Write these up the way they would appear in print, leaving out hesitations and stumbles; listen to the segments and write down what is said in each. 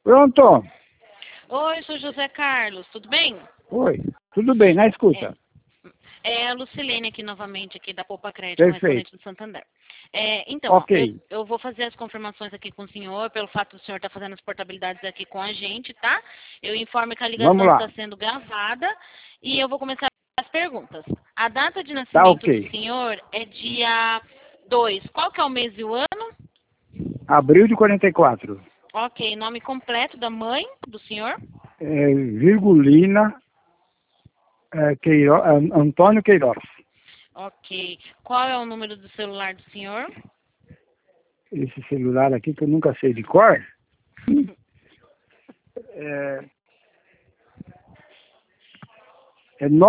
Pronto? Oi, sou José Carlos, tudo bem? Oi. Tudo bem, na escuta. É a Lucilene aqui novamente, aqui da Poupa Crédito, Perfeito. correspondente do Santander. Então, Ok. eu vou fazer as confirmações aqui com o senhor, pelo fato do senhor estar fazendo as portabilidades aqui com a gente, tá? Eu informo que a Vamos ligação lá. está sendo gravada e eu vou começar as perguntas. A data de Tá nascimento ok. do senhor é dia 2. Qual que é o mês e o ano? Abril de 44. Ok, nome completo da mãe do senhor? Virgulina Antônio Queiroz. Ok. Qual é o número do celular do senhor? Esse celular aqui que eu nunca sei de cor. É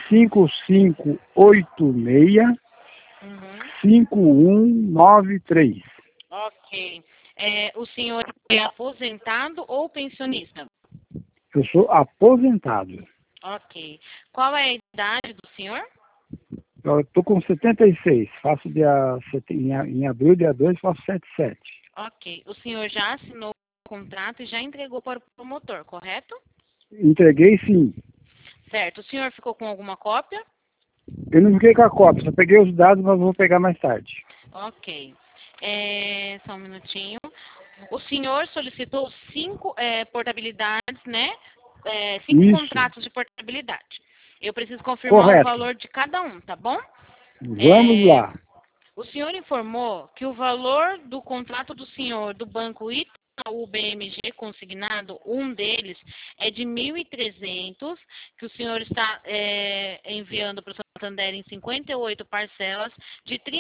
95586 Uhum. 5193. Ok. O senhor é aposentado ou pensionista? Eu sou aposentado. Ok. Qual é a idade do senhor? Eu estou com 76. Faço em abril, dia 2, faço 77. Ok. O senhor já assinou o contrato e já entregou para o promotor, correto? Entreguei sim. Certo. O senhor ficou com alguma cópia? Eu não fiquei com a cópia, só peguei os dados, mas vou pegar mais tarde. Ok. Só um minutinho. O senhor solicitou 5 portabilidades, né? 5 Isso, contratos de portabilidade. Eu preciso confirmar o correto. valor de cada um, tá bom? Vamos É, lá. O senhor informou que o valor do contrato do senhor do Banco Itaú BMG consignado, um deles, é de 1.300, que o senhor está enviando para o Santander em 58 parcelas de R$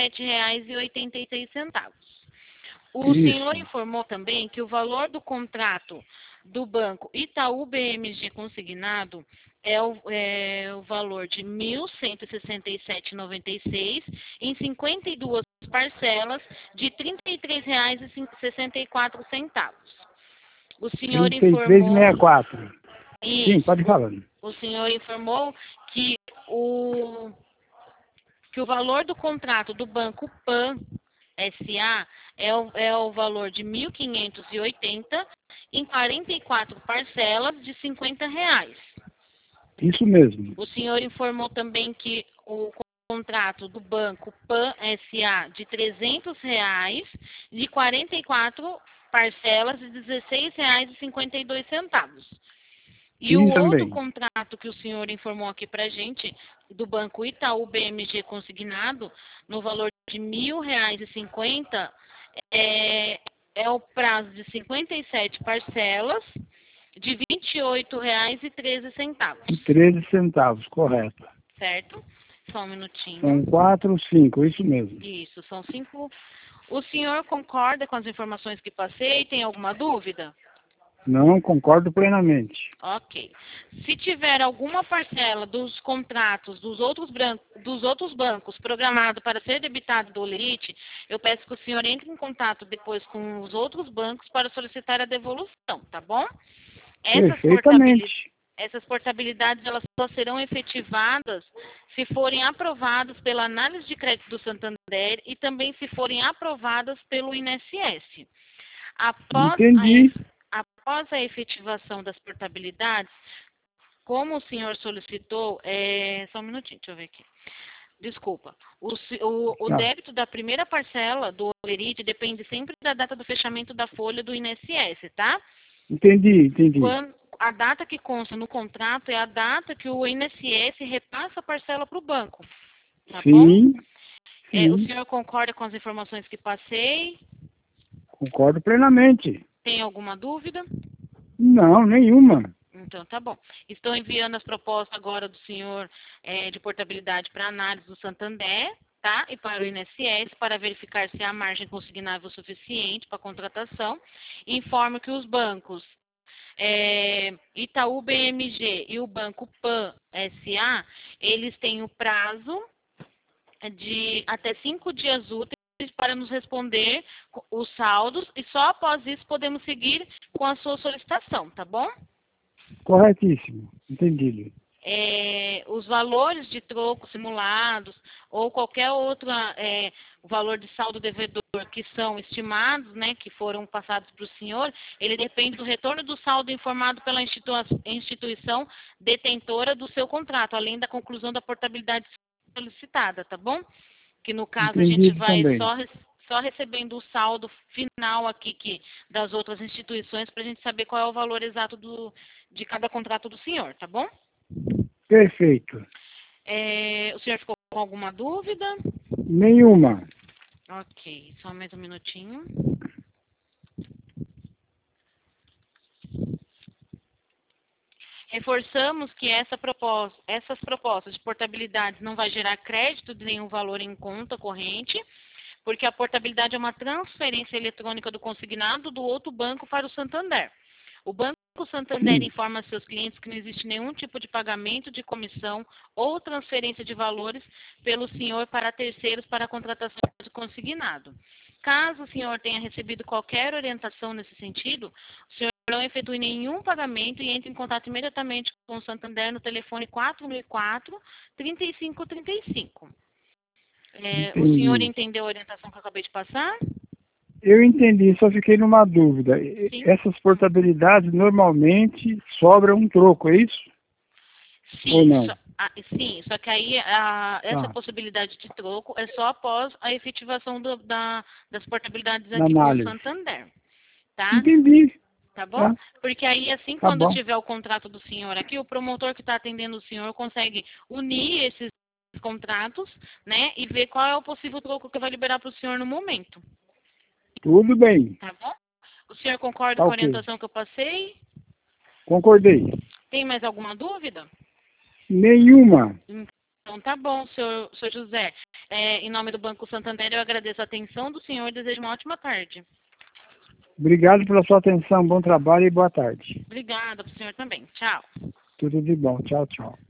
37,86. O senhor Isso. informou também que o valor do contrato do Banco Itaú BMG consignado é o valor de R$ 1.167,96 em 52 parcelas de R$ 33,64. O senhor informou 33,64. Sim, isso. pode falar. O senhor informou que o valor do contrato do Banco Pan SA é o valor de R$ 1.580 em 44 parcelas de R$ 50. Isso mesmo. O senhor informou também que o contrato do Banco Pan SA de R$ 300 de 44 parcelas de R$ 16,52. E o Sim, outro também. contrato que o senhor informou aqui para a gente, do Banco Itaú BMG consignado, no valor de R$ 1.000,50, é o prazo de 57 parcelas de R$ 28,13. 13 centavos, correto. Certo? Só um minutinho. São 4, 5, isso mesmo. Isso, são 5. O senhor concorda com as informações que passei? Tem alguma dúvida? Não, concordo plenamente. Ok. Se tiver alguma parcela dos contratos dos outros bancos programado para ser debitado do Olerite, eu peço que o senhor entre em contato depois com os outros bancos para solicitar a devolução, tá bom? Perfeitamente. Essas portabilidades elas só serão efetivadas se forem aprovadas pela análise de crédito do Santander e também se forem aprovadas pelo INSS. Entendi. Após a efetivação das portabilidades, como o senhor solicitou, só um minutinho, deixa eu ver aqui. Desculpa. O Tá. débito da primeira parcela do Olerite depende sempre da data do fechamento da folha do INSS, tá? Entendi. A data que consta no contrato é a data que o INSS repassa a parcela para o banco. Tá bom? Sim. O senhor concorda com as informações que passei? Concordo plenamente. Tem alguma dúvida? Não, nenhuma. Então, tá bom. Estou enviando as propostas agora do senhor de portabilidade para análise do Santander, tá? E para o INSS, para verificar se há margem consignável suficiente para a contratação. Informo que os bancos Itaú BMG e o Banco Pan SA, eles têm o prazo de até 5 dias úteis para nos responder os saldos e só após isso podemos seguir com a sua solicitação, tá bom? Corretíssimo. Entendido. os valores de troco simulados ou qualquer outro valor de saldo devedor que são estimados, né, que foram passados para o senhor, ele depende do retorno do saldo informado pela instituição detentora do seu contrato, além da conclusão da portabilidade solicitada, tá bom? Que no caso a gente Entendido vai também. só recebendo o saldo final aqui das outras instituições para a gente saber qual é o valor exato de cada contrato do senhor, tá bom? Perfeito. O senhor ficou com alguma dúvida? Nenhuma. Ok, só mais um minutinho. Reforçamos que essas propostas de portabilidade não vai gerar crédito de nenhum valor em conta corrente, porque a portabilidade é uma transferência eletrônica do consignado do outro banco para o Santander. O Banco Santander informa a seus clientes que não existe nenhum tipo de pagamento de comissão ou transferência de valores pelo senhor para terceiros para a contratação de consignado. Caso o senhor tenha recebido qualquer orientação nesse sentido, o senhor não efetue nenhum pagamento e entre em contato imediatamente com o Santander no telefone 4004-3535. O senhor entendeu a orientação que eu acabei de passar? Eu entendi, só fiquei numa dúvida. Sim. Essas portabilidades normalmente sobra um troco, é isso? Sim, Ou não? sim, só que aí essa possibilidade de troco é só após a efetivação das portabilidades aqui com o Santander, tá? Entendi. Tá bom? Tá. Porque aí, assim, Tá quando bom. tiver o contrato do senhor aqui, o promotor que está atendendo o senhor consegue unir esses contratos, né, e ver qual é o possível troco que vai liberar para o senhor no momento. Tudo bem. Tá bom? O senhor concorda Tá com a ok. orientação que eu passei? Concordei. Tem mais alguma dúvida? Nenhuma. Então tá bom, senhor José. Em nome do Banco Santander, eu agradeço a atenção do senhor e desejo uma ótima tarde. Obrigado pela sua atenção, bom trabalho e boa tarde. Obrigada para o senhor também. Tchau. Tudo de bom. Tchau, tchau.